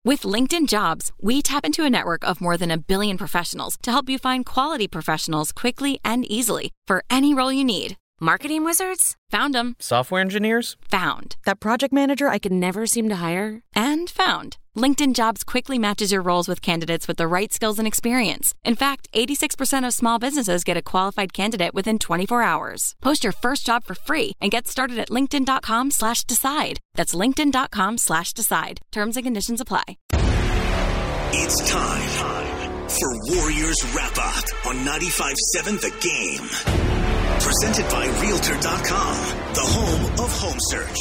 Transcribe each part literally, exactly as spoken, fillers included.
With LinkedIn Jobs, we tap into a network of more than a billion professionals to help you find quality professionals quickly and easily for any role you need. Marketing wizards? Found them. Software engineers? Found. That project manager I could never seem to hire? And found. LinkedIn Jobs quickly matches your roles with candidates with the right skills and experience. In fact, eighty-six percent of small businesses get a qualified candidate within twenty-four hours. Post your first job for free and get started at linkedin.com slash decide. That's linkedin.com slash decide. Terms and conditions apply. It's time for Warriors Wrap Up on ninety-five point seven The Game. Presented by Realtor dot com, the home of home search.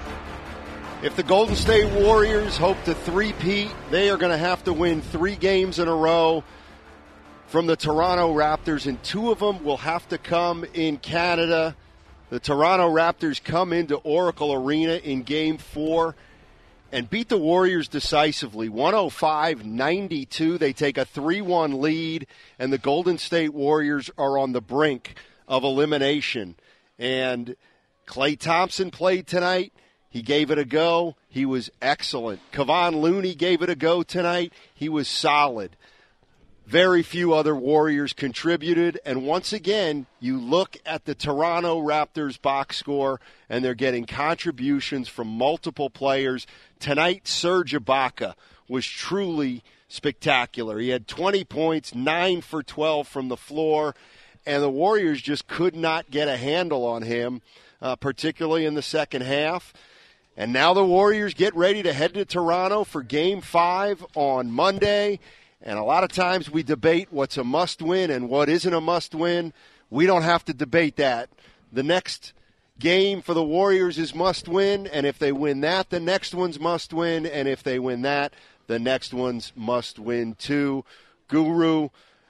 If the Golden State Warriors hope to three-peat, they are going to have to win three games in a row from the Toronto Raptors, and two of them will have to come in Canada. The Toronto Raptors come into Oracle Arena in Game four and beat the Warriors decisively, one oh five ninety-two. They take a three one lead, and the Golden State Warriors are on the brink of elimination. And Klay Thompson played tonight. He gave it a go. He was excellent. Kevon Looney gave it a go tonight. He was solid. Very few other Warriors contributed. And once again, you look at the Toronto Raptors box score, and they're getting contributions from multiple players. Tonight, Serge Ibaka was truly spectacular. He had twenty points, nine for twelve from the floor, and the Warriors just could not get a handle on him, uh, particularly in the second half. And now the Warriors get ready to head to Toronto for Game five on Monday. And a lot of times we debate what's a must-win and what isn't a must-win. We don't have to debate that. The next game for the Warriors is must-win, and if they win that, the next one's must-win, and if they win that, the next one's must-win too. Guru,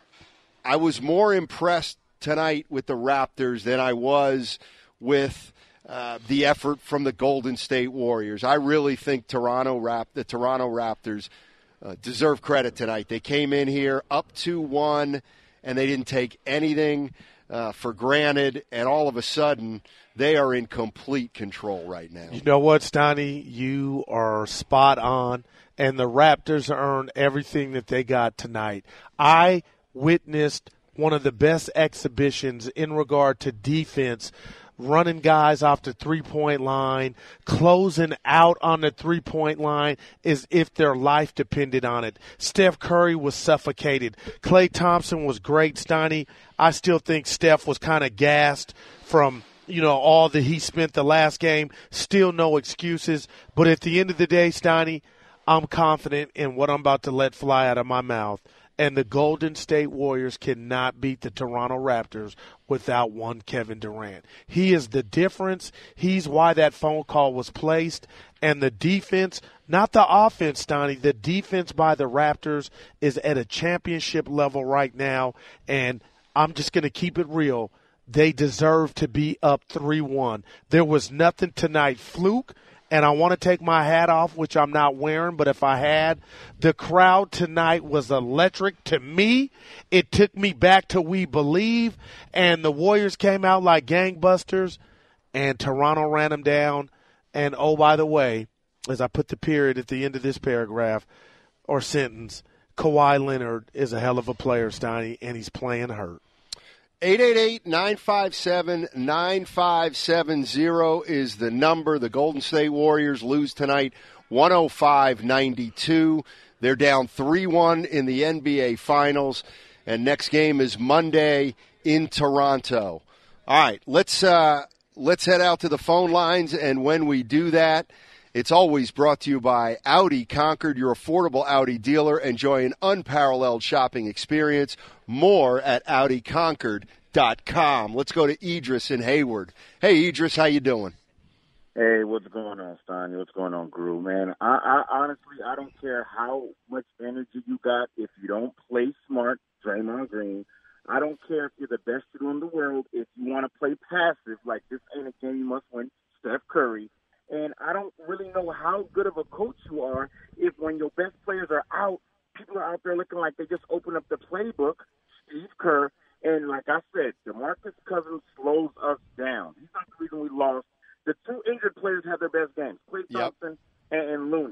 I was more impressed tonight with the Raptors than I was with uh, the effort from the Golden State Warriors. I really think Toronto Rap- the Toronto Raptors uh, deserve credit tonight. They came in here up two one, and they didn't take anything uh, for granted, and all of a sudden they are in complete control right now. You know what, Stoney? You are spot on, and the Raptors earned everything that they got tonight. I witnessed one of the best exhibitions in regard to defense, running guys off the three-point line, closing out on the three-point line as if their life depended on it. Steph Curry was suffocated. Klay Thompson was great, Stoney. I still think Steph was kind of gassed from, you know, all that he spent the last game. Still no excuses. But at the end of the day, Stoney, I'm confident in what I'm about to let fly out of my mouth. And the Golden State Warriors cannot beat the Toronto Raptors without one Kevin Durant. He is the difference. He's why that phone call was placed. And the defense, not the offense, Stoney, the defense by the Raptors is at a championship level right now. And I'm just going to keep it real. They deserve to be up three one. There was nothing tonight fluke. And I want to take my hat off, which I'm not wearing, but if I had, the crowd tonight was electric to me. It took me back to We Believe, and the Warriors came out like gangbusters, and Toronto ran them down. And, oh, by the way, as I put the period at the end of this paragraph or sentence, Kawhi Leonard is a hell of a player, Stoney, and he's playing hurt. eight eight eight, nine five seven, nine five seven zero is the number. The Golden State Warriors lose tonight one oh five ninety-two. They're down three one in the N B A Finals. And next game is Monday in Toronto. All right, let's uh, let's head out to the phone lines. And when we do that, it's always brought to you by Audi Concord, your affordable Audi dealer. Enjoy an unparalleled shopping experience. More at Audi Concord dot com. Let's go to Idris in Hayward. Hey, Idris, how you doing? Hey, what's going on, Steiny? What's going on, Gru? Man, I, I honestly, I don't care how much energy you got. If you don't play smart, Draymond Green, I don't care if you're the best shooter in the world. If you want to play passive, like this ain't a game you must win, Steph Curry. And I don't really know how good of a coach you are if when your best players are out, people are out there looking like they just opened up the playbook, Steve Kerr. And like I said, DeMarcus Cousins slows us down. He's not the reason we lost. The two injured players had their best games, Klay Thompson yep. and, and Looney.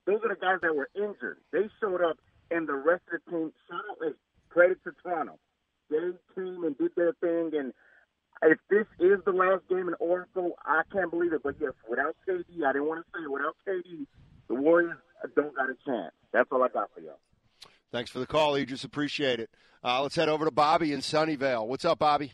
those are the guys that were injured. They showed up, and the rest of the team, shout out, hey, credit to Toronto. They came and did their thing, and if this is the last game in Oracle, I can't believe it. But, yes, without K D, I didn't want to say it, without K D, the Warriors don't got a chance. That's all I got for y'all. Thanks for the call, Idris. Appreciate it. Uh, let's head over to Bobby in Sunnyvale. What's up, Bobby?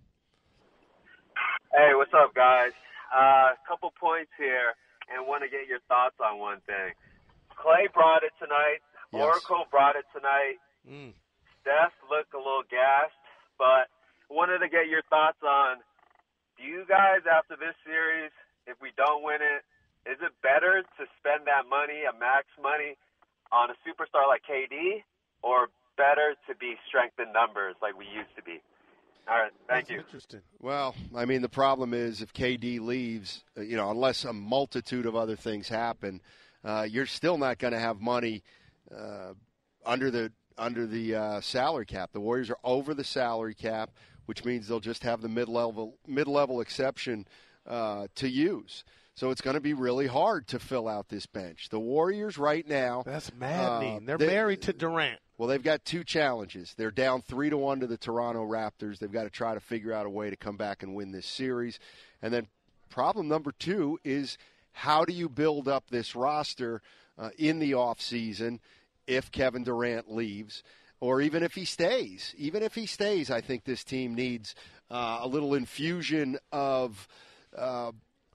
Hey, what's up, guys? A uh, couple points here, and want to get your thoughts on one thing. Clay brought it tonight. Yes. Oracle brought it tonight. Mm. Steph looked a little gassed, but wanted to get your thoughts on, do you guys, after this series, if we don't win it, is it better to spend that money, a max money, on a superstar like K D, or better to be strength in numbers like we used to be? All right, thank That's you. Interesting. Well, I mean, the problem is if K D leaves, uh, you know, unless a multitude of other things happen, uh, you're still not going to have money uh, under the under the uh, salary cap. The Warriors are over the salary cap, which means they'll just have the mid-level mid-level exception uh, to use. So it's going to be really hard to fill out this bench. The Warriors right now. That's maddening. Uh, They're they, married to Durant. Well, they've got two challenges. They're down three to one to the Toronto Raptors. They've got to try to figure out a way to come back and win this series. And then problem number two is how do you build up this roster uh, in the offseason if Kevin Durant leaves, or even if he stays. Even if he stays, I think this team needs uh, a little infusion of uh,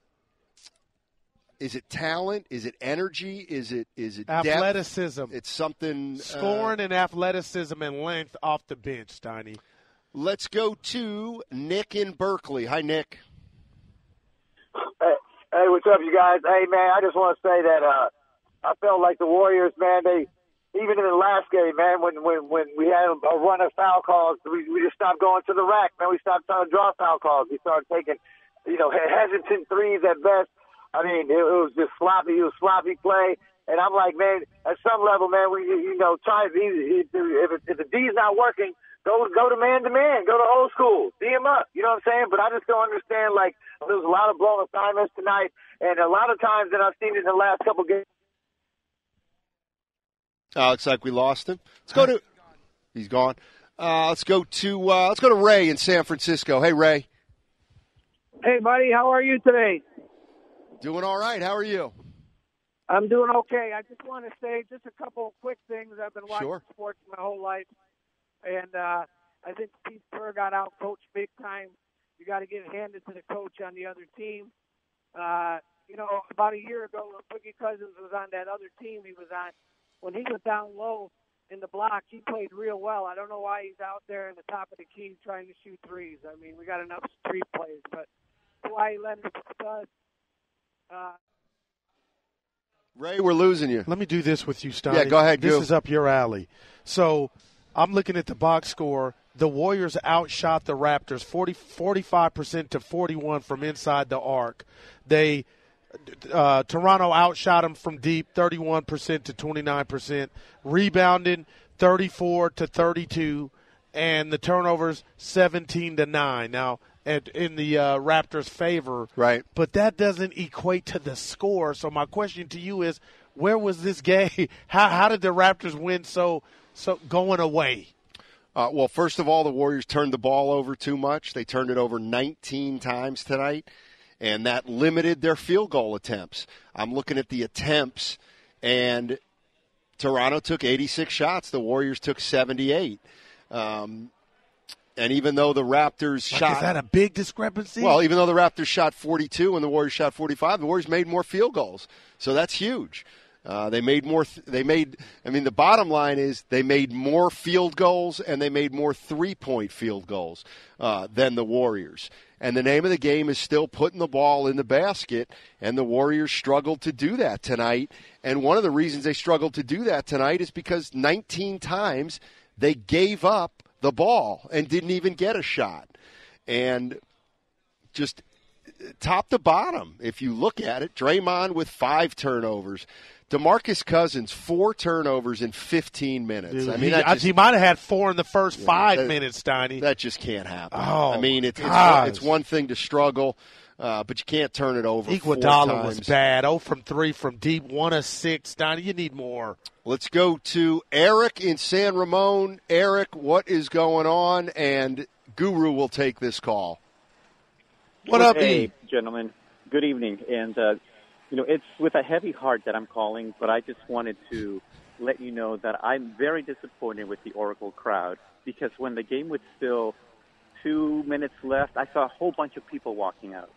is it talent? Is it energy? Is it is it athleticism? Depth? It's something scoring uh, and athleticism and length off the bench, Steiny. Let's go to Nick in Berkeley. Hi, Nick. Hey, hey, what's up, you guys? Hey, man, I just want to say that uh, I felt like the Warriors, man. They even in the last game, man, when when when we had a run of foul calls, we we just stopped going to the rack, man. We stopped trying to draw foul calls. We started taking, you know, hesitant threes at best. I mean, it, it was just sloppy. It was sloppy play. And I'm like, man, at some level, man, we, you know, try, if, if, if the D's not working, go go to man-to-man. Go to old school. D him up. You know what I'm saying? But I just don't understand, like, there was a lot of blown assignments tonight. And a lot of times that I've seen it in the last couple games. Oh, looks like we lost him. Let's go to – he's gone. Uh, let's go to uh, let's go to Ray in San Francisco. Hey, Ray. Hey, buddy. How are you today? Doing all right. How are you? I'm doing okay. I just want to say just a couple of quick things. I've been watching Sure. sports my whole life, and uh, I think Steve Kerr got out-coached big time. You got to get it handed to the coach on the other team. Uh, you know, about a year ago when Boogie Cousins was on that other team he was on, when he was down low in the block, he played real well. I don't know why he's out there in the top of the key trying to shoot threes. I mean, we got enough three plays, but Kawhi Leonard's a stud. Uh, Ray, we're losing you. Let me do this with you, Steiny. Yeah, go ahead. This go. is up your alley. So I'm looking at the box score. The Warriors outshot the Raptors forty, forty-five percent to forty-one from inside the arc. They uh, Toronto outshot them from deep thirty-one percent to twenty-nine percent. Rebounding thirty-four to thirty-two. And the turnovers seventeen to nine. Now, at, in the uh, Raptors' favor. Right. But that doesn't equate to the score. So my question to you is, where was this game? How how did the Raptors win so so going away? Uh, well, first of all, the Warriors turned the ball over too much. They turned it over nineteen times tonight, and that limited their field goal attempts. I'm looking at the attempts, and Toronto took eighty-six shots. The Warriors took seventy-eight. Um, and even though the Raptors like, shot – is that a big discrepancy? Well, even though the Raptors shot forty-two and the Warriors shot forty-five, the Warriors made more field goals. So that's huge. Uh, they made more th- – they made – I mean, the bottom line is they made more field goals and they made more three-point field goals uh, than the Warriors. And the name of the game is still putting the ball in the basket, and the Warriors struggled to do that tonight. And one of the reasons they struggled to do that tonight is because nineteen times – they gave up the ball and didn't even get a shot. And just top to bottom, if you look at it, Draymond with five turnovers. DeMarcus Cousins, four turnovers in fifteen minutes. Dude, I mean, he, that just, he might have had four in the first yeah, five that, minutes, Steiny. That just can't happen. Oh, I mean, it, it's, gosh. it's one thing to struggle uh, but you can't turn it over. Iguodala was bad. oh from three from deep, one of six. Donnie, you need more. Let's go to Eric in San Ramon. Eric, what is going on? And Guru will take this call. What up, Hey, E? gentlemen. Good evening. And, uh, you know, it's with a heavy heart that I'm calling, but I just wanted to let you know that I'm very disappointed with the Oracle crowd because when the game was still two minutes left, I saw a whole bunch of people walking out.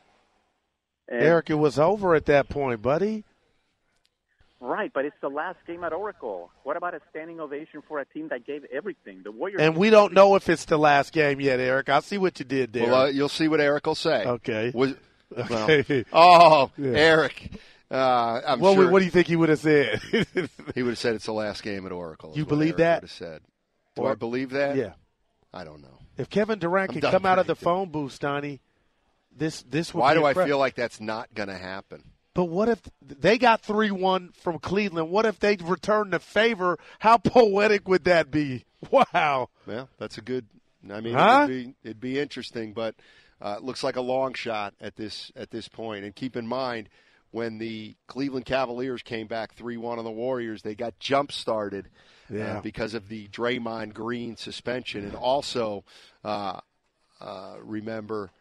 And, Eric, it was over at that point, buddy. Right, but it's the last game at Oracle. What about a standing ovation for a team that gave everything? The Warriors. And we don't know if it's the last game yet, Eric. I see what you did there. Well, uh, you'll see what Eric will say. Okay. Was, well, Okay. oh, Yeah. Eric. Uh, I'm What, sure what do you think he would have said? he would have said it's the last game at Oracle. is You what believe Eric that? Would have said. Do Or- I believe that? Yeah. I don't know. If Kevin Durant I'm could done come out of the predicting. phone booth, Donnie, this this would Why be do I incredible. feel like that's not going to happen? But what if they got three one from Cleveland? What if they return the favor? How poetic would that be? Wow. Well, that's a good. I mean, Huh? it'd, be, it'd be interesting, but uh, it looks like a long shot at this at this point. And keep in mind, when the Cleveland Cavaliers came back three one on the Warriors, they got jump started Yeah. uh, because of the Draymond Green suspension, and also uh, uh, remember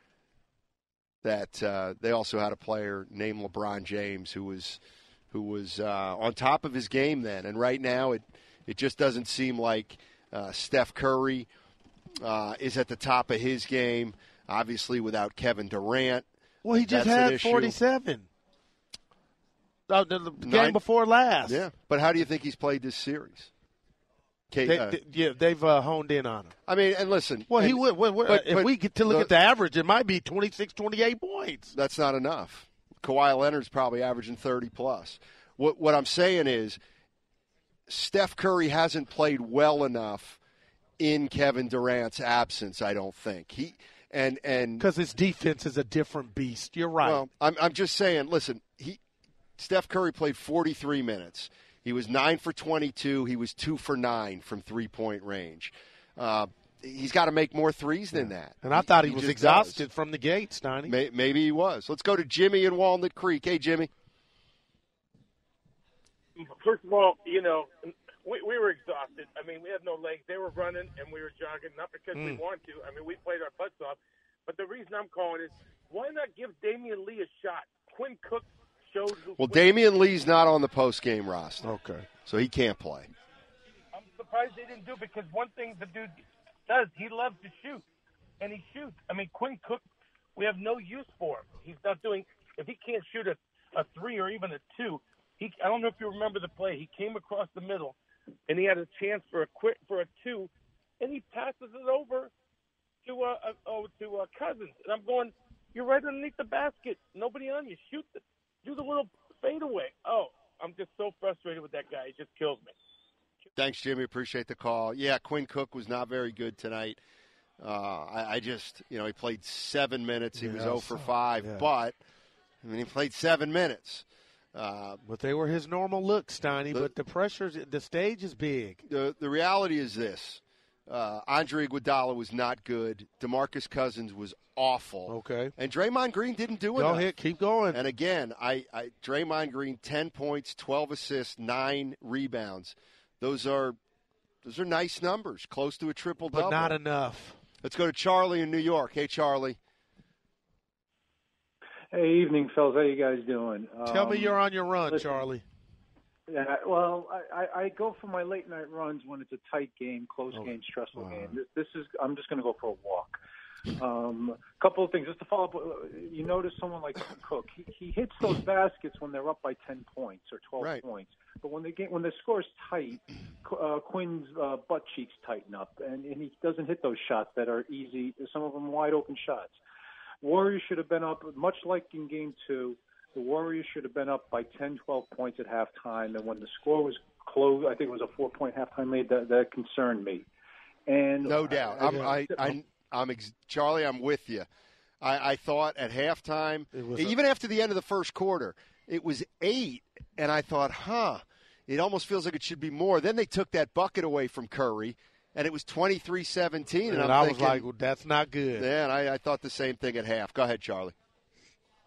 that uh, they also had a player named LeBron James who was who was uh, on top of his game then. And right now, it it just doesn't seem like uh, Steph Curry uh, is at the top of his game. Obviously, without Kevin Durant. Well, he just That's an had issue. forty-seven. Oh, the, the game Nine- before last. Yeah, but how do you think he's played this series? K- They, uh, they- yeah, they've uh, honed in on him. I mean, and listen. Well, he and- would. Well, well, but- if but we get to look the- at the average, it might be twenty-six, twenty-eight points. That's not enough. Kawhi Leonard's probably averaging thirty plus. What what I'm saying is, Steph Curry hasn't played well enough in Kevin Durant's absence. I don't think he and and Because his defense is a different beast. You're right. Well, I'm I'm just saying. Listen, he Steph Curry played forty-three minutes. He was nine for twenty-two. He was two for nine from three point range. Uh, he's got to make more threes than that. and I thought he, was just exhausted does. from the gate, Steiny. May, maybe he was. Let's go to Jimmy in Walnut Creek. Hey, Jimmy. First of all, you know, we, we were exhausted. I mean, we had no legs. They were running, and we were jogging, not because we Mm. wanted to. I mean, we played our butts off. But the reason I'm calling is, why not give Damian Lee a shot? Quinn Cook showed who Well, Quinn- Damian Lee's not on the post game roster, Okay. so he can't play. I'm surprised they didn't do it because one thing the dude does, he loves to shoot, and he shoots. I mean, Quinn Cook, we have no use for him. He's not doing – if he can't shoot a, a three or even a two, he I don't know if you remember the play. He came across the middle, and he had a chance for a quick for a two, and he passes it over to uh, uh, oh, to uh, Cousins. And I'm going, you're right underneath the basket. Nobody on you. Shoot the do the little fadeaway. Oh, I'm just so frustrated with that guy. It just kills me. Thanks, Jimmy. Appreciate the call. Yeah, Quinn Cook was not very good tonight. Uh, I, I just, you know, he played seven minutes. He Yeah, was I zero for saw- five, yeah. but I mean, he played seven minutes. Uh, But they were his normal look, Steiny. The- But the pressures, the stage is big. the the reality is this: uh, Andre Iguodala was not good. DeMarcus Cousins was awful. Okay. And Draymond Green didn't do Go enough. ahead, keep going. And again, I, I Draymond Green, ten points, twelve assists, nine rebounds. Those are those are nice numbers, close to a triple double. but not enough. Let's go to Charlie in New York. Hey, Charlie. Hey, evening, fellas. How you guys doing? Tell me Um, you're on your run, listen, Charlie. Yeah, well, I, I, I go for my late night runs when it's a tight game, close Oh, game, stressful wow. game. This, this is I'm just going to go for a walk. Um, a couple of things just to follow up. You notice someone like Cook. He, he hits those baskets when they're up by ten points or twelve Right. points. But when the game when the score's tight, uh, Quinn's uh, butt cheeks tighten up, and, and he doesn't hit those shots that are easy. Some of them wide open shots. Warriors should have been up, much like in Game Two. The Warriors should have been up by ten, twelve points at halftime, and when the score was close, I think it was a four-point halftime lead. That, that concerned me. And No doubt. I, I'm, I, I, I'm ex- Charlie, I'm with you. I, I thought at halftime, It was even after the end of the first quarter, it was eight, and I thought, huh, it almost feels like it should be more. Then they took that bucket away from Curry, and it was twenty-three seventeen. And, And I'm I was thinking, like, well, that's not good. yeah, and I, I thought the same thing at half. Go ahead, Charlie.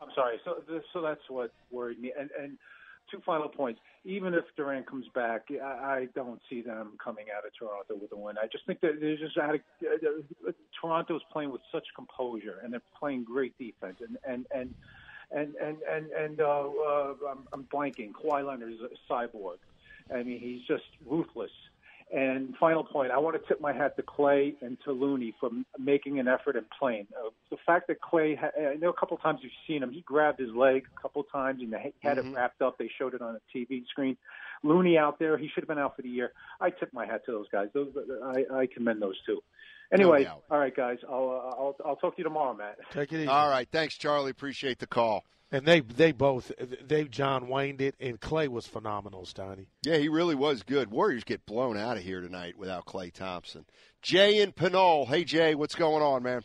I'm sorry. So, so that's what worried me. And, and two final points. Even if Durant comes back, I, I don't see them coming out of Toronto with a win. I just think that they just had a, uh, Toronto's playing with such composure, and they're playing great defense. And and and and and and, and uh, uh, I'm, I'm blanking. Kawhi Leonard is a cyborg. I mean, he's just ruthless. And final point, I want to tip my hat to Clay and to Looney for making an effort and playing. Uh, the fact that Clay, ha- I know a couple of times you've seen him, he grabbed his leg a couple of times and he had mm-hmm. it wrapped up. They showed it on a T V screen. Looney out there, he should have been out for the year. I tip my hat to those guys. Those, I, I commend those two. Anyway, no all right, guys, I'll, uh, I'll I'll talk to you tomorrow, Matt. Take it easy. All right, thanks, Charlie. Appreciate the call. And they they both they John Wayne'd it, and Clay was phenomenal, Steiny. Yeah, he really was good. Warriors get blown out of here tonight without Clay Thompson. Jay in Pinole. Hey, Jay, what's going on, man?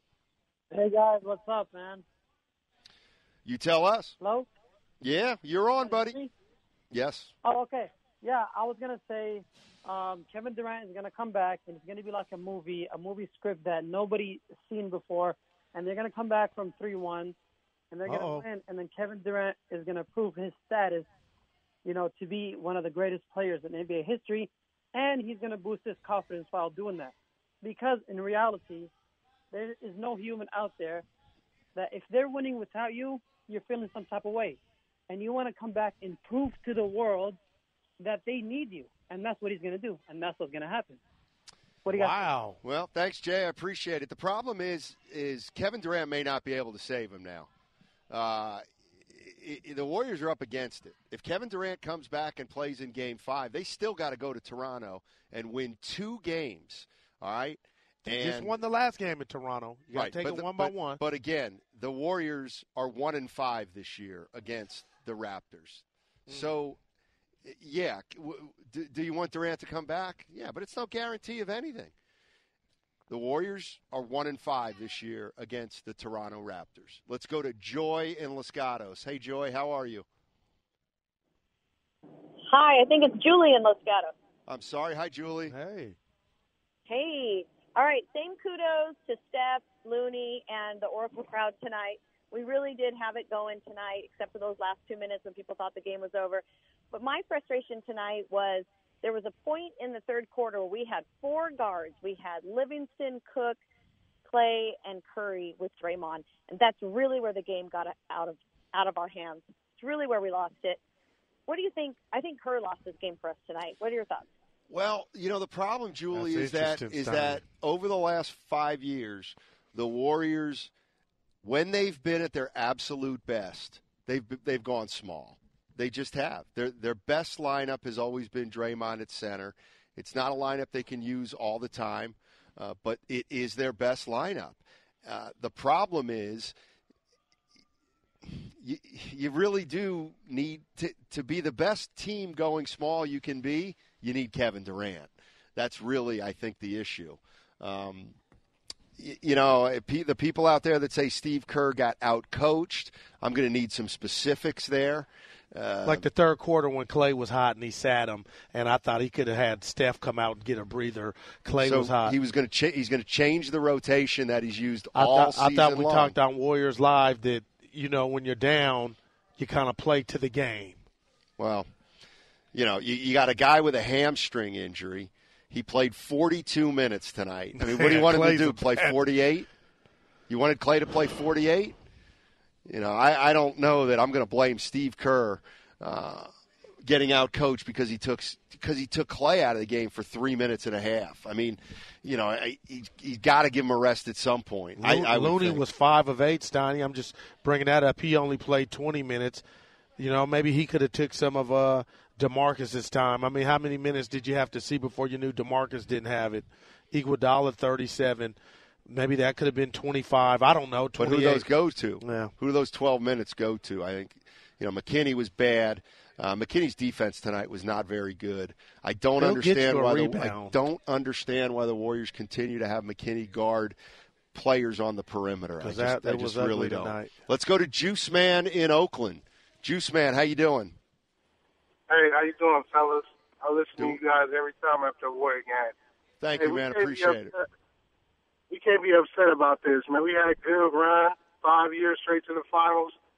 Hey, guys, what's up, man? You tell us. Hello? Yeah, you're on, buddy. Yes. Oh, okay. Yeah, I was going to say um, Kevin Durant is going to come back, and it's going to be like a movie, a movie script that nobody's seen before, and they're going to come back from three one. And they're going to win, and then Kevin Durant is going to prove his status, you know, to be one of the greatest players in N B A history, and he's going to boost his confidence while doing that. Because in reality, there is no human out there that if they're winning without you, you're feeling some type of way. And you want to come back and prove to the world that they need you, and that's what he's going to do, and that's what's going to happen. What do you got? Wow. Well, thanks, Jay. I appreciate it. The problem is, is Kevin Durant may not be able to save him now. Uh, it, it, the Warriors are up against it. If Kevin Durant comes back and plays in Game Five, they still got to go to Toronto and win two games. All right, they and, just won the last game in Toronto. You got to right, take it the, one but, by one. But again, the Warriors are one and five this year against the Raptors. Mm. So, yeah, do, do you want Durant to come back? Yeah, but it's no guarantee of anything. The Warriors are one and five this year against the Toronto Raptors. Let's go to Joy in Los Gatos. Hey, Joy, how are you? Hi, I think it's Julie in Los Gatos. I'm sorry. Hi, Julie. Hey. Hey. All right, same kudos to Steph, Looney, and the Oracle crowd tonight. We really did have it going tonight, except for those last two minutes when people thought the game was over. But my frustration tonight was there was a point in the third quarter where we had four guards. We had Livingston, Cook, Clay, and Curry with Draymond, and that's really where the game got out of out of our hands. It's really where we lost it. What do you think? I think Curry lost this game for us tonight. What are your thoughts? Well, you know, the problem, Julie, That's is that is Stein. that over the last five years, the Warriors, when they've been at their absolute best, they've they've gone small. They just have. Their their best lineup has always been Draymond at center. It's not a lineup they can use all the time, uh, but it is their best lineup. Uh, the problem is you, you really do need to, to be the best team going small you can be. You need Kevin Durant. That's really, I think, the issue. Um, you, you know, the people out there that say Steve Kerr got out-coached, I'm going to need some specifics there. Uh, like the third quarter when Clay was hot and he sat him, and I thought he could have had Steph come out and get a breather. Clay so was hot. He was going to cha- he's going to change the rotation that he's used I all thought, season I thought we long. talked on Warriors Live that, you know, when you're down, you kind of play to the game. Well, you know, you, you got a guy with a hamstring injury. He played forty-two minutes tonight. I mean, what do you want him to do, play forty-eight? You wanted Clay to play forty-eight? You know, I, I don't know that I'm going to blame Steve Kerr uh, getting out coached because he took because he took Clay out of the game for three minutes and a half. I mean, you know, I, he he's got to give him a rest at some point. Lo- I, I Looney think. was five of eight, Steiny. I'm just bringing that up. He only played twenty minutes. You know, maybe he could have took some of uh, DeMarcus's time. I mean, how many minutes did you have to see before you knew DeMarcus didn't have it? Iguodala thirty-seven. Maybe that could have been twenty-five. I don't know. But who do those go to? Yeah. Who do those twelve minutes go to? I think, you know, McKinney was bad. Uh, McKinney's defense tonight was not very good. I don't He'll understand why the, rebound. I don't understand why the Warriors continue to have McKinney guard players on the perimeter. I just, that, that I just was really ugly don't. tonight. Let's go to Juice Man in Oakland. Juice Man, how you doing? Hey, how you doing, fellas? I listen Doing. to you guys every time after a Warrior game. Thank hey, you, man. can't be Appreciate it. upset. We can't be upset about this, man. We had a good run, five years straight to the finals.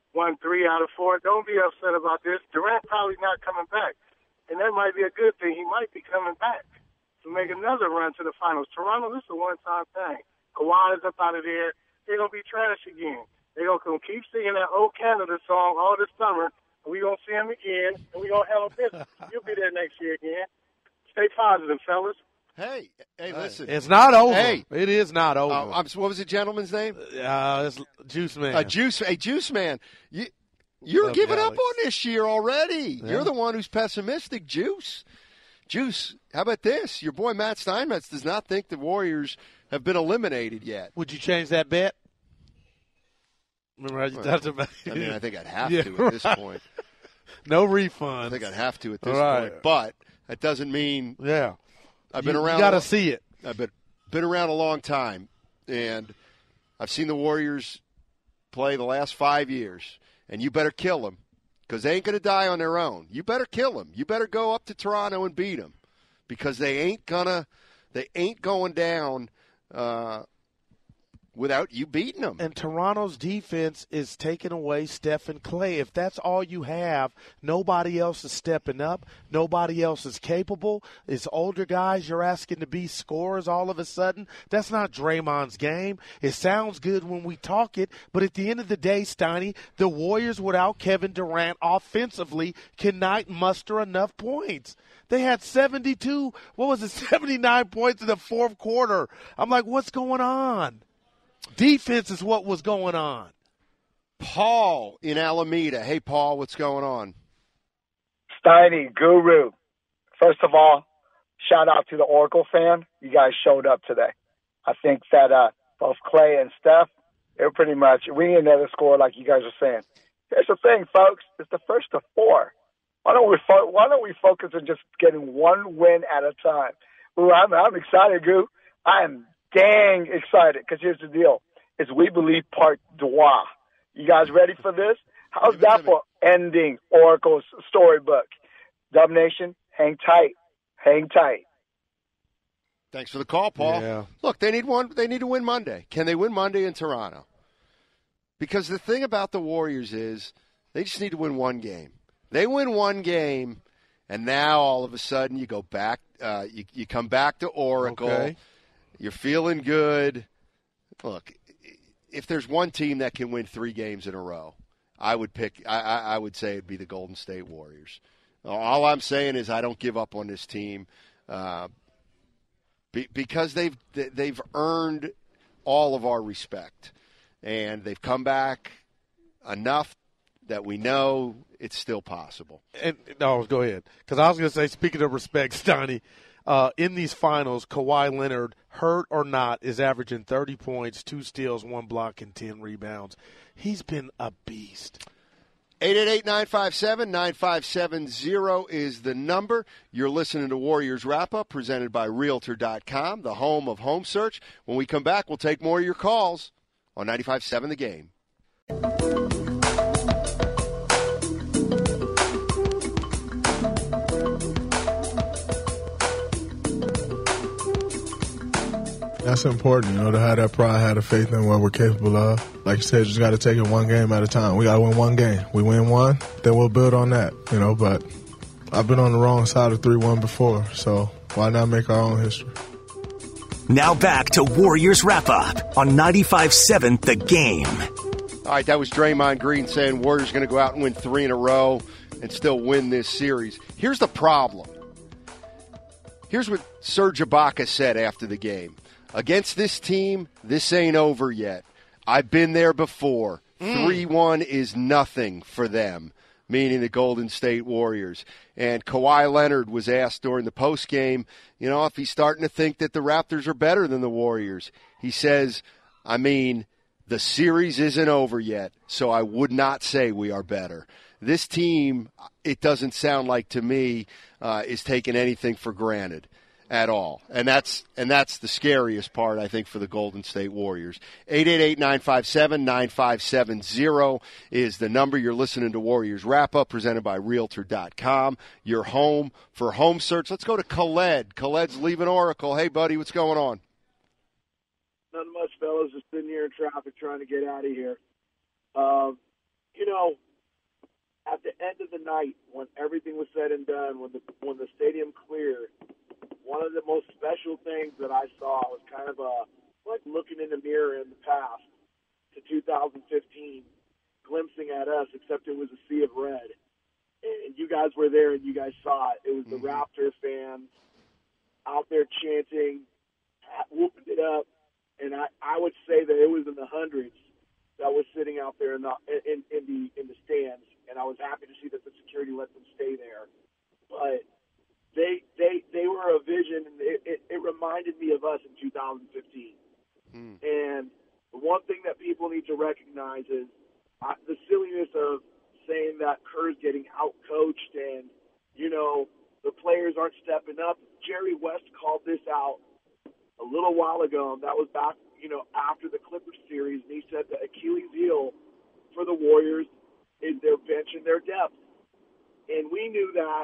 won three out of four. Don't be upset about this. Durant probably not coming back. And that might be a good thing. He might be coming back to make another run to the finals. Toronto, this is a one-time thing. Kawhi is up out of there. They're going to be trash again. They're going to keep singing that old Canada song all this summer. We're going to see them again, and we're going to have a business. You'll be there next year again. Stay positive, fellas. Hey, hey, listen. It's not over. Hey. It is not over. Uh, I'm, what was the gentleman's name? Uh, it's Juice Man. Uh, Juice, hey, Juice Man. You, you're Love giving Alex. up on this year already. Yeah. You're the one who's pessimistic, Juice. Juice, how about this? Your boy Matt Steinmetz does not think the Warriors have been eliminated yet. Would you change that bet? Remember how you Well, talked about it? I mean, I think I'd have Yeah, to at this right. point. No refund. I think I'd have to at this Right. point. But that doesn't mean Yeah. I've been You- you around. gotta a- see it. I've been been around a long time, and I've seen the Warriors play the last five years. And you better kill them because they ain't going to die on their own. You better kill them. You better go up to Toronto and beat them because they ain't gonna. They ain't going down uh, without you beating them. And Toronto's defense is taking away Steph and Clay. If that's all you have, nobody else is stepping up. Nobody else is capable. It's older guys you're asking to be scorers all of a sudden. That's not Draymond's game. It sounds good when we talk it, but at the end of the day, Steiny, the Warriors without Kevin Durant offensively cannot muster enough points. They had seventy-two, what was it, seventy-nine points in the fourth quarter. I'm like, what's going on? Defense is what was going on. Paul in Alameda. Hey, Paul, what's going on? Steiny, Guru. First of all, shout out to the Oracle fan. You guys showed up today. I think that uh, both Clay and Steph, they were pretty much, we didn't know the score like you guys are saying. Here's the thing, folks. It's the first of four. Why don't we fo- Why don't we focus on just getting one win at a time? Ooh, I'm, I'm excited, Goo. I am dang excited because here's the deal. It's We Believe Part Trois. You guys ready for this? How's that for ending Oracle's storybook? Dub Nation, hang tight. Hang tight. Thanks for the call, Paul. Yeah. Look, they need one. They need to win Monday. Can they win Monday in Toronto? Because the thing about the Warriors is they just need to win one game. They win one game, and now all of a sudden you go back. Uh, you, you come back to Oracle. Okay. You're feeling good. Look, if there's one team that can win three games in a row, I would pick. I, I, I would say it'd be the Golden State Warriors. All I'm saying is I don't give up on this team uh, be, because they've they've earned all of our respect, and they've come back enough that we know it's still possible. And no, go ahead. Because I was going to say, speaking of respect, Stoney, uh, in these finals, Kawhi Leonard, hurt or not, is averaging thirty points, two steals, one block, and ten rebounds. He's been a beast. eight eight eight, nine five seven, nine five seven zero is the number. You're listening to Warriors Wrap-Up, presented by Realtor dot com, the home of home search. When we come back, we'll take more of your calls on ninety-five seven The Game. That's important, you know, to have that pride, have the faith in what we're capable of. Like you said, you just got to take it one game at a time. We got to win one game. We win one, then we'll build on that, you know. But I've been on the wrong side of three one before, so why not make our own history? Now back to Warriors Wrap-Up on ninety-five seven The Game. All right, that was Draymond Green saying Warriors going to go out and win three in a row and still win this series. Here's the problem. Here's what Serge Ibaka said after the game. Against this team, this ain't over yet. I've been there before. three one is nothing for them, meaning the Golden State Warriors. And Kawhi Leonard was asked during the postgame, you know, if he's starting to think that the Raptors are better than the Warriors. He says, I mean, the series isn't over yet, so I would not say we are better. This team, it doesn't sound like to me, uh, is taking anything for granted at all. And that's and that's the scariest part, I think, for the Golden State Warriors. eight eight eight, nine five seven, nine five seven zero is the number. You're listening to Warriors Wrap-Up, presented by Realtor dot com, your home for home search. Let's go to Khaled. Khaled's leaving Oracle. Hey, buddy, what's going on? Nothing much, fellas. Just sitting here in traffic trying to get out of here. Uh, you know, at the end of the night, when everything was said and done, when the when the stadium cleared, one of the most special things that I saw was kind of a like looking in the mirror in the past to two thousand fifteen, glimpsing at us, except it was a sea of red. And you guys were there and you guys saw it. It was the Raptor fans out there chanting, whooping it up. And I, I would say that it was in the hundreds that was sitting out there in the in, in the in the stands. And I was happy to see that the security let them stay there. But they they they were a vision, and it, it, it reminded me of us in two thousand fifteen. Mm. And the one thing that people need to recognize is uh, the silliness of saying that Kerr's getting out-coached and, you know, the players aren't stepping up. Jerry West called this out a little while ago, and that was back, you know, after the Clippers series, and he said the Achilles heel for the Warriors is their bench and their depth. And we knew that.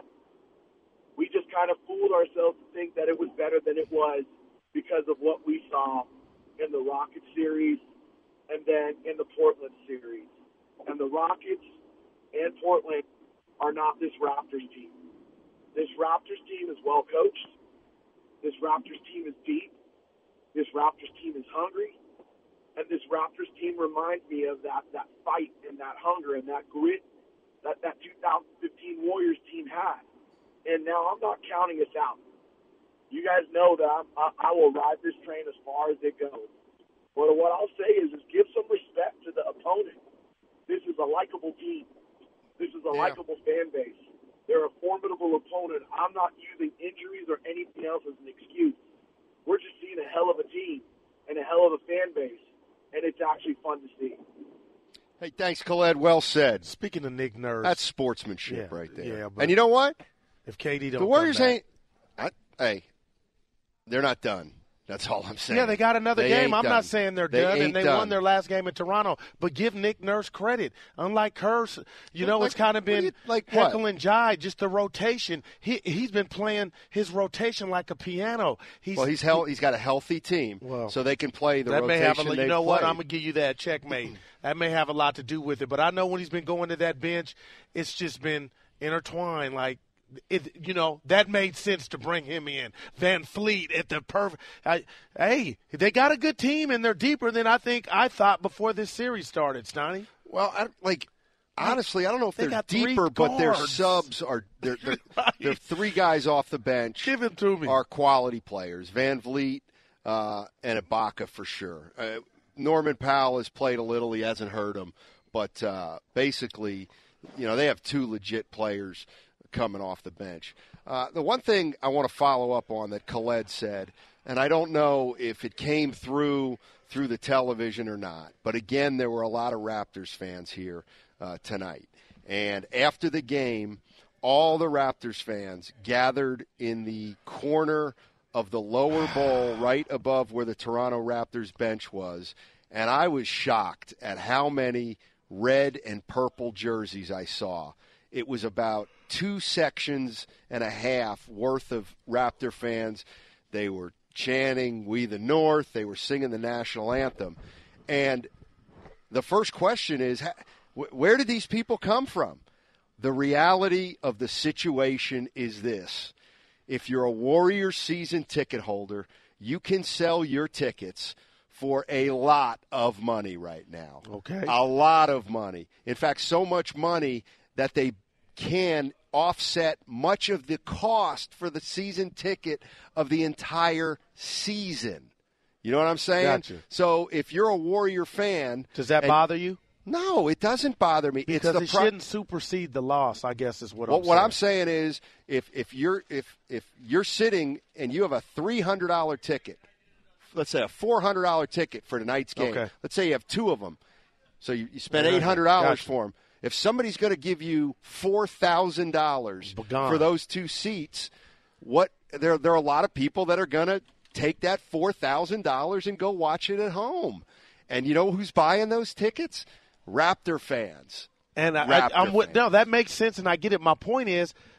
We just kind of fooled ourselves to think that it was better than it was because of what we saw in the Rockets series and then in the Portland series. And the Rockets and Portland are not this Raptors team. This Raptors team is well coached. This Raptors team is deep. This Raptors team is hungry. And this Raptors team reminds me of that, that fight and that hunger and that grit that that two thousand fifteen Warriors team had. And now I'm not counting us out. You guys know that I'm, I, I will ride this train as far as it goes. But what I'll say is, is give some respect to the opponent. This is a likable team. This is a yeah. likable fan base. They're a formidable opponent. I'm not using injuries or anything else as an excuse. We're just seeing a hell of a team and a hell of a fan base, and it's actually fun to see. Hey, thanks, Khaled. Well said. Speaking of Nick Nurse. That's sportsmanship yeah, right there. Yeah, and you know what? If K D don't The Warriors come back, ain't I, – hey, they're not done. That's all I'm saying. Yeah, they got another they game. I'm done. not saying they're they done, and they done. won their last game in Toronto. But give Nick Nurse credit. Unlike Kerr, you know, like, it's kind of been you, like heckle what? and jive, just the rotation. He, he's been playing his rotation like a piano. He's, well, he's hel- he's got a healthy team, well, so they can play the that rotation may have a, You know played. what? I'm going to give you that checkmate. That may have a lot to do with it. But I know when he's been going to that bench, it's just been intertwined like, It, you know, that made sense to bring him in. Van Fleet at the perfect. I, hey, they got a good team, and they're deeper than I think I thought before this series started, Stoney. Well, I, like, honestly, I don't know if they they're deeper, but their subs are they're, they're, right. they're three guys off the bench. Give it to me. Are quality players. Van Vliet uh, and Ibaka for sure. Uh, Norman Powell has played a little. He hasn't hurt him. But uh, basically, you know, they have two legit players coming off the bench. Uh, the one thing I want to follow up on that Khaled said, and I don't know if it came through through the television or not, but again, there were a lot of Raptors fans here uh, tonight. And after the game, all the Raptors fans gathered in the corner of the lower bowl right above where the Toronto Raptors bench was, and I was shocked at how many red and purple jerseys I saw. It was about two sections and a half worth of Raptor fans. They were chanting "We the North." They were singing the national anthem. And the first question is, where did these people come from? The reality of the situation is this. If you're a Warriors season ticket holder, you can sell your tickets for a lot of money right now. Okay. A lot of money. In fact, so much money that they can offset much of the cost for the season ticket of the entire season. You know what I'm saying? Gotcha. So if you're a Warrior fan. Does that and, bother you? No, it doesn't bother me. Because it's the it pro- shouldn't supersede the loss, I guess is what well, I'm saying. What I'm saying is if, if you're if if you're sitting and you have a three hundred dollars ticket, let's say a four hundred dollars ticket for tonight's game. Okay. Let's say you have two of them. So you, you spend Yeah, eight hundred dollars gotcha. for them. If somebody's going to give you four thousand dollars for those two seats, what there there are a lot of people that are going to take that four thousand dollars and go watch it at home. And you know who's buying those tickets? Raptor fans. And I, Raptor I, I'm with, fans. no, that makes sense, and I get it. My point is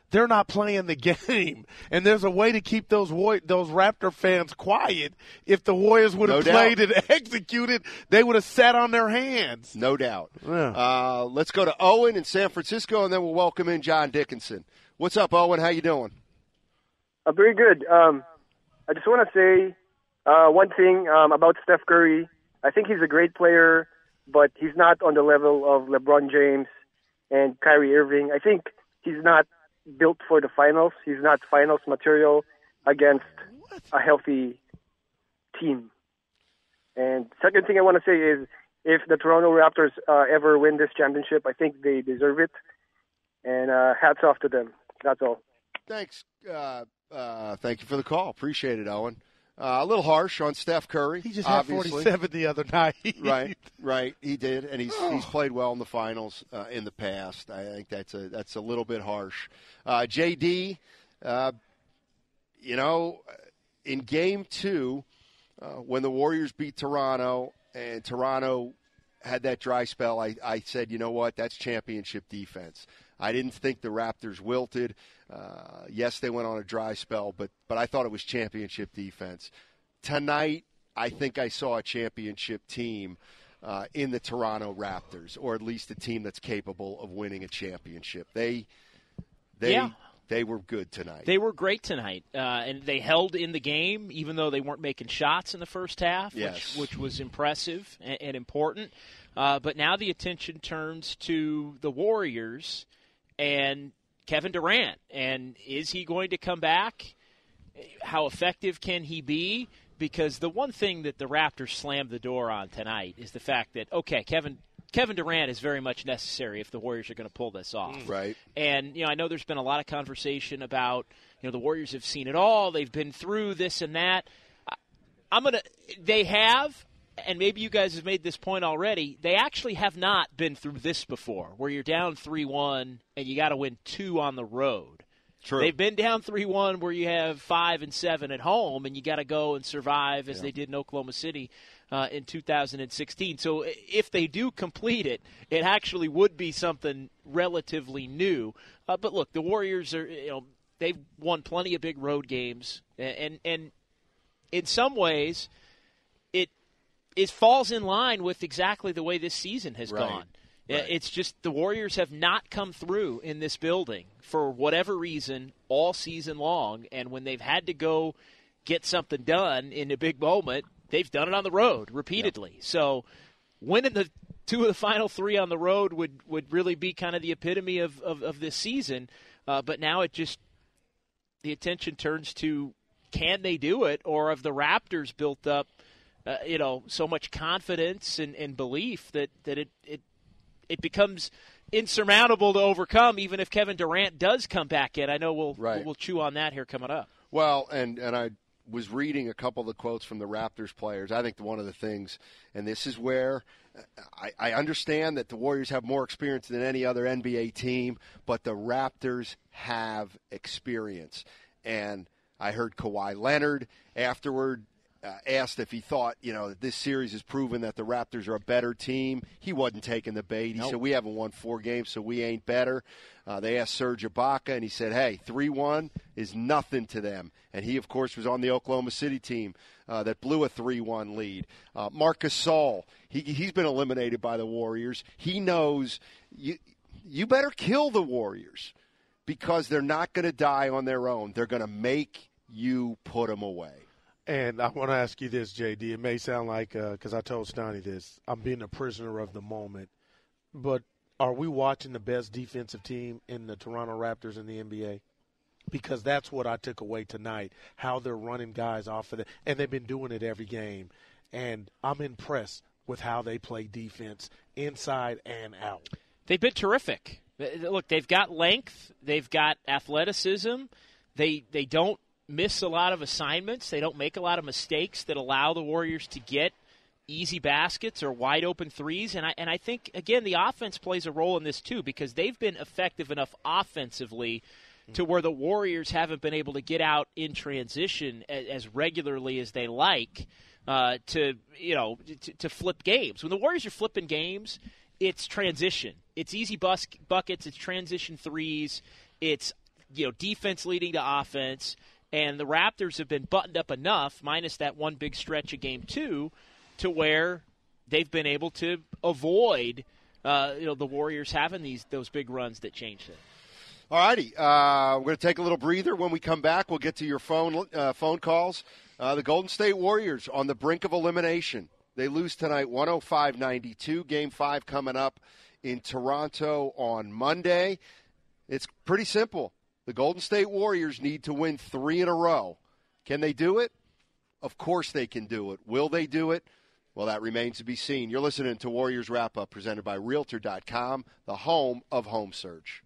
they're not playing the game. And there's a way to keep those War- those Raptor fans quiet. If the Warriors would have No played doubt. and executed, they would have sat on their hands. No doubt. Yeah. Uh, let's go to Owen in San Francisco, and then we'll welcome in John Dickinson. What's up, Owen? How you doing? Uh, very good. Um, I just want to say uh, one thing um, about Steph Curry. I think he's a great player, but he's not on the level of LeBron James and Kyrie Irving. I think he's not built for the finals. He's not finals material against a healthy team. And second thing I want to say is if the Toronto Raptors uh, ever win this championship, I think they deserve it. And uh, hats off to them. That's all. Thanks. Uh, uh, thank you for the call. Appreciate it, Owen. Uh, a little harsh on Steph Curry. He just obviously. had forty-seven the other night. right, right. He did, and he's he's played well in the finals uh, in the past. I think that's a that's a little bit harsh. Uh, J D, uh, you know, in Game Two, uh, when the Warriors beat Toronto and Toronto had that dry spell, I, I said, you know what, that's championship defense. I didn't think the Raptors wilted. Uh, yes, they went on a dry spell, but but I thought it was championship defense. Tonight, I think I saw a championship team uh, in the Toronto Raptors, or at least a team that's capable of winning a championship. They they Yeah. they were good tonight. They were great tonight, uh, and they held in the game, even though they weren't making shots in the first half, Yes. which, which was impressive and, and important. Uh, but now the attention turns to the Warriors and Kevin Durant. And is he going to come back? How effective can he be? Because the one thing that the Raptors slammed the door on tonight is the fact that, okay, Kevin Kevin Durant is very much necessary if the Warriors are going to pull this off. Right. And, you know, I know there's been a lot of conversation about, you know, the Warriors have seen it all. They've been through this and that. I, I'm going to – they have, and maybe you guys have made this point already, they actually have not been through this before, where you're down three one and you got to win two on the road. True. They've been down three one where you have five and seven at home, and you got to go and survive as Yeah. they did in Oklahoma City uh, in two thousand sixteen. So if they do complete it, it actually would be something relatively new. Uh, but look, the Warriors are, you know, they've won plenty of big road games, and and in some ways, it it falls in line with exactly the way this season has Right. gone. It's just the Warriors have not come through in this building for whatever reason all season long, and when they've had to go get something done in a big moment, they've done it on the road repeatedly. Yep. So winning the two of the final three on the road would, would really be kind of the epitome of, of, of this season, uh, but now it just the attention turns to can they do it, or have the Raptors built up uh, you know so much confidence and, and belief that, that it, it it becomes insurmountable to overcome, even if Kevin Durant does come back in. I know we'll Right. we'll chew on that here coming up. Well, and, and I was reading a couple of the quotes from the Raptors players. I think one of the things, and this is where I, I understand that the Warriors have more experience than any other N B A team, but the Raptors have experience. And I heard Kawhi Leonard afterward Uh, asked if he thought, you know, that this series has proven that the Raptors are a better team. He wasn't taking the bait. He Nope. said, we haven't won four games, so we ain't better. Uh, they asked Serge Ibaka, and he said, hey, three one is nothing to them. And he, of course, was on the Oklahoma City team uh, that blew a three one lead. Uh, Marc Gasol, he, he's been eliminated by the Warriors. He knows you, you better kill the Warriors because they're not going to die on their own. They're going to make you put them away. And I want to ask you this, J D. It may sound like, because uh, I told Stoney this, I'm being a prisoner of the moment. But are we watching the best defensive team in the Toronto Raptors in the N B A? Because that's what I took away tonight, how they're running guys off of it. And they've been doing it every game. And I'm impressed with how they play defense inside and out. They've been terrific. Look, they've got length. They've got athleticism. They they don't miss a lot of assignments. They don't make a lot of mistakes that allow the Warriors to get easy baskets or wide open threes. And I and I think, again, the offense plays a role in this too, because they've been effective enough offensively to where the Warriors haven't been able to get out in transition as, as regularly as they like uh, to, you know, to, to flip games. When the Warriors are flipping games, it's transition. It's easy bus- buckets. It's transition threes. It's you know, defense leading to offense, and the Raptors have been buttoned up enough, minus that one big stretch of game two, to where they've been able to avoid uh, you know, the Warriors having these those big runs that changed it. All righty. Uh, we're going to take a little breather. When we come back, we'll get to your phone uh, phone calls. Uh, the Golden State Warriors on the brink of elimination. They lose tonight one oh five ninety-two. Game five coming up in Toronto on Monday. It's pretty simple. The Golden State Warriors need to win three in a row. Can they do it? Of course they can do it. Will they do it? Well, that remains to be seen. You're listening to Warriors Wrap-Up, presented by Realtor dot com, the home of home search.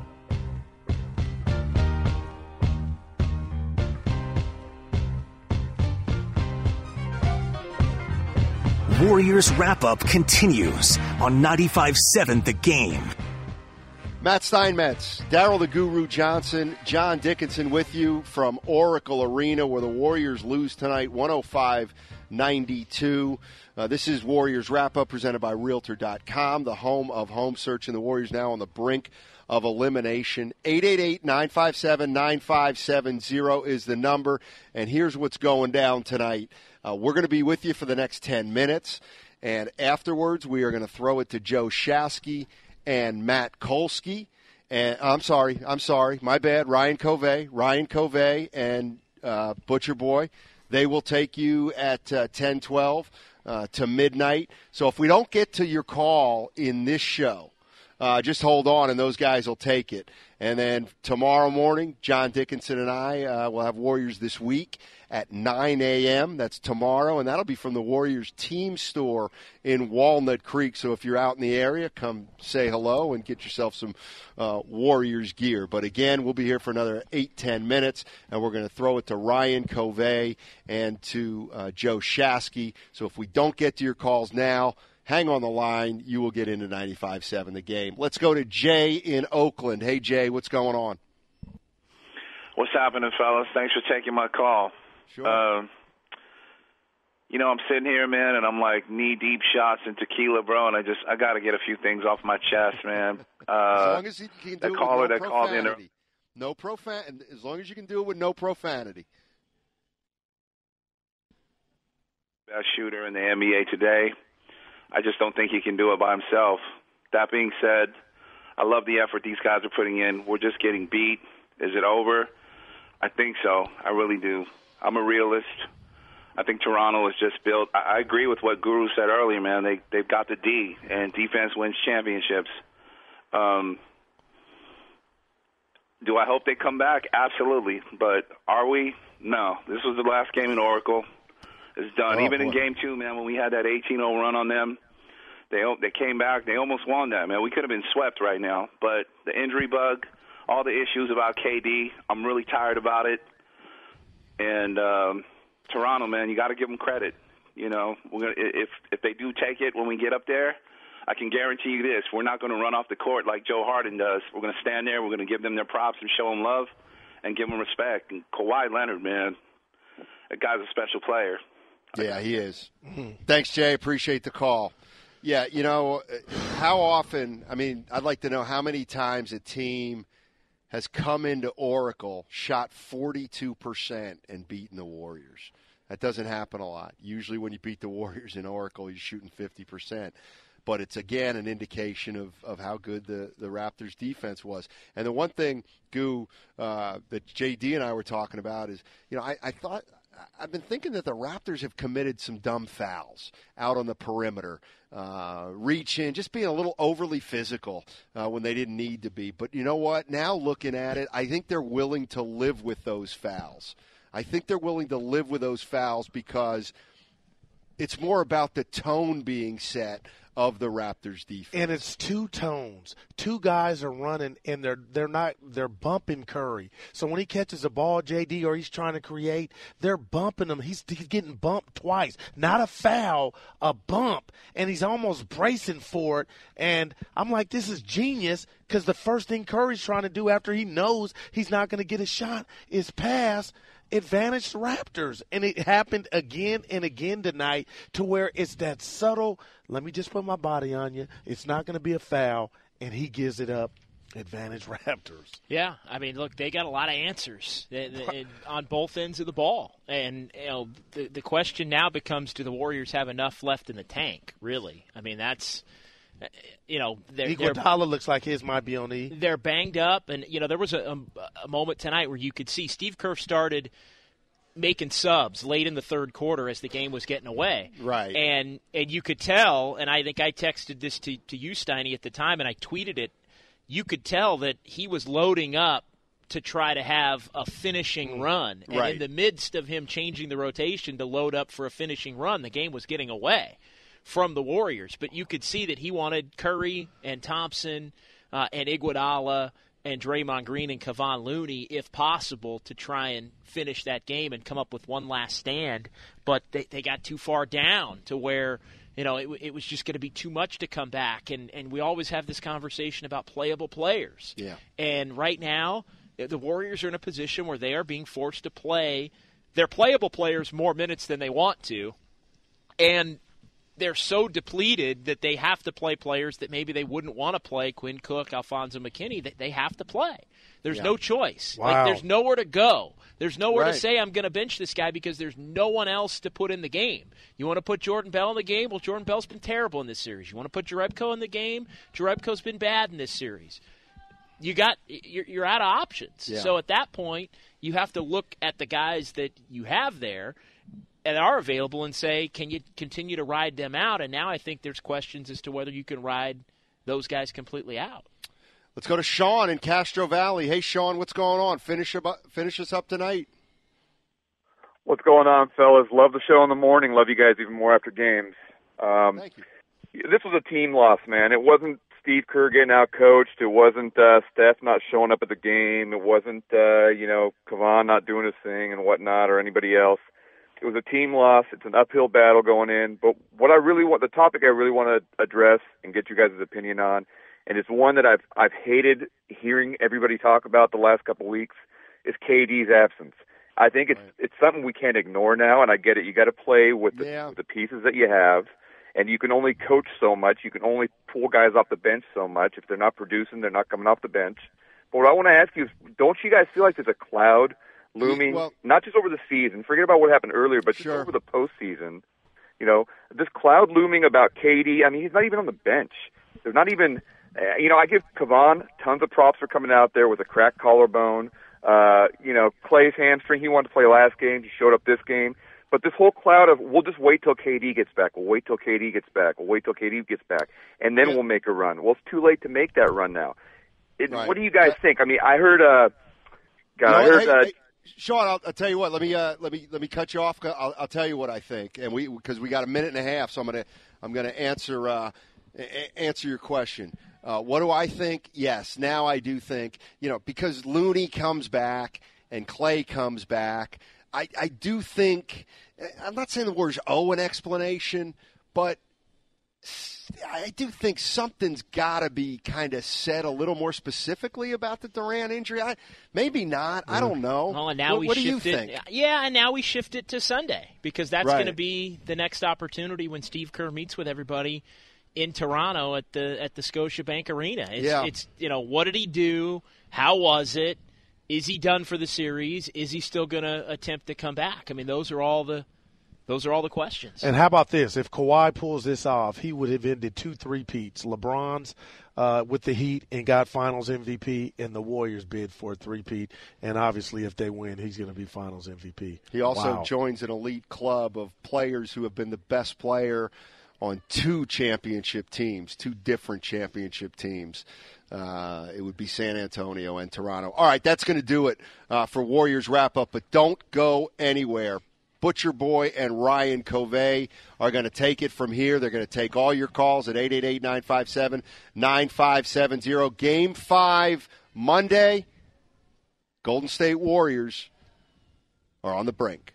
Warriors Wrap-Up continues on ninety-five seven The Game. Matt Steinmetz, Daryl the Guru Johnson, John Dickinson with you from Oracle Arena, where the Warriors lose tonight one oh five ninety-two. Uh, this is Warriors Wrap-Up, presented by Realtor dot com, the home of home search, and the Warriors now on the brink of elimination. eight eight eight, nine five seven, nine five seven zero is the number, and here's what's going down tonight. Uh, we're going to be with you for the next ten minutes, and afterwards we are going to throw it to Joe Shasky and Matt Kolsky. And I'm sorry, I'm sorry, my bad, Ryan Covey, Ryan Covey and uh, Butcher Boy. They will take you at uh, ten twelve uh, to midnight. So if we don't get to your call in this show, uh, just hold on and those guys will take it. And then tomorrow morning, John Dickinson and I uh, will have Warriors This Week at nine a.m. That's tomorrow, and that'll be from the Warriors team store in Walnut Creek. So if you're out in the area, come say hello and get yourself some uh, Warriors gear. But again, we'll be here for another eight, ten minutes, and we're going to throw it to Ryan Covey and to uh, Joe Shasky. So if we don't get to your calls now, hang on the line. You will get into ninety-five seven The Game. Let's go to Jay in Oakland. Hey, Jay, what's going on? What's happening, fellas? Thanks for taking my call. Sure. Uh, you know, I'm sitting here, man, and I'm like knee-deep shots in tequila, bro, and I just I got to get a few things off my chest, man. Uh, as long as you can do the it caller with no that called in. profanity. No profan- As long as you can do it with no profanity. Best shooter in the N B A today. I just don't think he can do it by himself. That being said, I love the effort these guys are putting in. We're just getting beat. Is it over? I think so. I really do. I'm a realist. I think Toronto is just built. I agree with what Guru said earlier, man. They, they've got the D, and defense wins championships. Um, do I hope they come back? Absolutely. But are we? No. This was the last game in Oracle. It's done. Oh, Even boy. in game two, man, when we had that eighteen oh run on them, they they came back. They almost won that, man. We could have been swept right now. But the injury bug, all the issues about K D, I'm really tired about it. And um, Toronto, man, you got to give them credit. You know, we're gonna, if if they do take it when we get up there, I can guarantee you this: we're not going to run off the court like Joe Harden does. We're going to stand there. We're going to give them their props and show them love and give them respect. And Kawhi Leonard, man, that guy's a special player. Yeah, he is. Thanks, Jay. Appreciate the call. Yeah, you know, how often, I mean, I'd like to know how many times a team has come into Oracle, shot forty-two percent, and beaten the Warriors. That doesn't happen a lot. Usually when you beat the Warriors in Oracle, you're shooting fifty percent. But it's, again, an indication of, of how good the, the Raptors' defense was. And the one thing, Goo, uh, that J D and I were talking about is, you know, I, I thought – I've been thinking that the Raptors have committed some dumb fouls out on the perimeter, uh, reaching, just being a little overly physical uh, when they didn't need to be. But you know what? Now looking at it, I think they're willing to live with those fouls. I think they're willing to live with those fouls because it's more about the tone being set of the Raptors defense. And it's two tones. Two guys are running, and they're they're not they're bumping Curry. So when he catches a ball, J D, or he's trying to create, they're bumping him. He's, he's getting bumped twice. Not a foul, a bump, and he's almost bracing for it. And I'm like, this is genius, because the first thing Curry's trying to do after he knows he's not going to get a shot is pass. Advantage the Raptors, and it happened again and again tonight, to where it's that subtle, let me just put my body on you, it's not going to be a foul, and he gives it up Advantage Raptors. Yeah, I mean, look, they got a lot of answers on both ends of the ball, and you know, the the question now becomes: do the Warriors have enough left in the tank? Really? I mean, that's you know, they're, Iguodala they're, looks like his might be on E. They're banged up, and you know, there was a, a, a moment tonight where you could see Steve Kerr started making subs late in the third quarter as the game was getting away. Right. And and you could tell, and I think I texted this to, to you, Steiny, at the time, and I tweeted it. You could tell that he was loading up to try to have a finishing run. And right. in the midst of him changing the rotation to load up for a finishing run, the game was getting away from the Warriors. But you could see that he wanted Curry and Thompson uh, and Iguodala and Draymond Green and Kevon Looney, if possible, to try and finish that game and come up with one last stand. But they, they got too far down to where – you know, it, it was just going to be too much to come back. And, and we always have this conversation about playable players. Yeah. And right now, the Warriors are in a position where they are being forced to play their playable players more minutes than they want to. And they're so depleted that they have to play players that maybe they wouldn't want to play, Quinn Cook, Alfonso McKinney, that they have to play. There's yeah. no choice. Wow. Like, there's nowhere to go. There's nowhere right. to say I'm going to bench this guy because there's no one else to put in the game. You want to put Jordan Bell in the game? Well, Jordan Bell's been terrible in this series. You want to put Jerebko in the game? Jerebko's been bad in this series. You got you're, you're out of options. Yeah. So at that point, you have to look at the guys that you have there and are available and say, can you continue to ride them out? And now I think there's questions as to whether you can ride those guys completely out. Let's go to Sean in Castro Valley. Hey, Sean, what's going on? Finish up, finish us up tonight. What's going on, fellas? Love the show in the morning. Love you guys even more after games. Um, Thank you. This was a team loss, man. It wasn't Steve Kerr getting out coached. It wasn't uh, Steph not showing up at the game. It wasn't, uh, you know, Kevon not doing his thing and whatnot, or anybody else. It was a team loss. It's an uphill battle going in. But what I really want, the topic I really want to address and get you guys' opinion on, and it's one that I've I've hated hearing everybody talk about the last couple of weeks, is K D's absence. I think it's right. it's something we can't ignore now, and I get it. You got to play with the, yeah. with the pieces that you have, and you can only coach so much. You can only pull guys off the bench so much. If they're not producing, they're not coming off the bench. But what I want to ask you is, don't you guys feel like there's a cloud looming, well, not just over the season, forget about what happened earlier, but just sure. over the postseason? You know, this cloud looming about K D. I mean, he's not even on the bench. There's not even... Uh, you know, I give Kevon tons of props for coming out there with a cracked collarbone. Uh, you know, Clay's hamstring, he wanted to play last game. He showed up this game. But this whole cloud of, we'll just wait till K D gets back. We'll wait till K D gets back. We'll wait till K D gets back. And then yeah. we'll make a run. Well, it's too late to make that run now. It, right. What do you guys uh, think? I mean, I heard, uh, God, you know, I heard, hey, uh, hey, Sean, I'll, I'll tell you what. Let me, uh, let me, let me cut you off. I'll, I'll tell you what I think. And we, because we got a minute and a half, so I'm going to, I'm going to answer, uh, a- answer your question. Uh, what do I think? Yes, now I do think, you know, because Looney comes back and Clay comes back, I, I do think, I'm not saying the Warriors owe an explanation, but I do think something's got to be kind of said a little more specifically about the Durant injury. I, maybe not. I don't know. Well, and now what we what shift do you it, think? Yeah, and now we shift it to Sunday because that's Right. going to be the next opportunity when Steve Kerr meets with everybody in Toronto at the at the Scotiabank Arena. It's, Yeah. it's you know, what did he do? How was it? Is he done for the series? Is he still going to attempt to come back? I mean, those are all the those are all the questions. And how about this? If Kawhi pulls this off, he would have ended two three-peats. LeBron's uh, with the Heat and got Finals M V P, and the Warriors bid for a three-peat. And obviously, if they win, he's going to be Finals M V P. He also Wow. joins an elite club of players who have been the best player on two championship teams, two different championship teams. Uh, it would be San Antonio and Toronto. All right, that's going to do it uh, for Warriors Wrap-Up, but don't go anywhere. Butcher Boy and Ryan Covey are going to take it from here. They're going to take all your calls at eight eight eight, nine five seven, nine five seven zero. Game five Monday, Golden State Warriors are on the brink.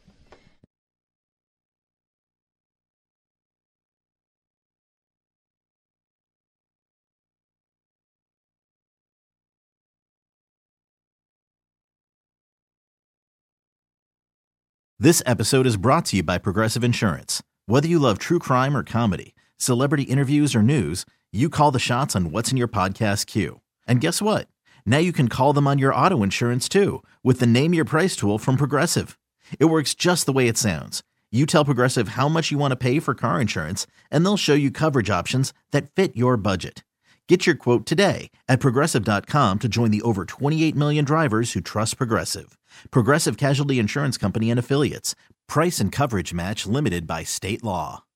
This episode is brought to you by Progressive Insurance. Whether you love true crime or comedy, celebrity interviews or news, you call the shots on what's in your podcast queue. And guess what? Now you can call them on your auto insurance too with the Name Your Price tool from Progressive. It works just the way it sounds. You tell Progressive how much you want to pay for car insurance, and they'll show you coverage options that fit your budget. Get your quote today at Progressive dot com to join the over twenty-eight million drivers who trust Progressive. Progressive Casualty Insurance Company and Affiliates. Price and coverage match limited by state law.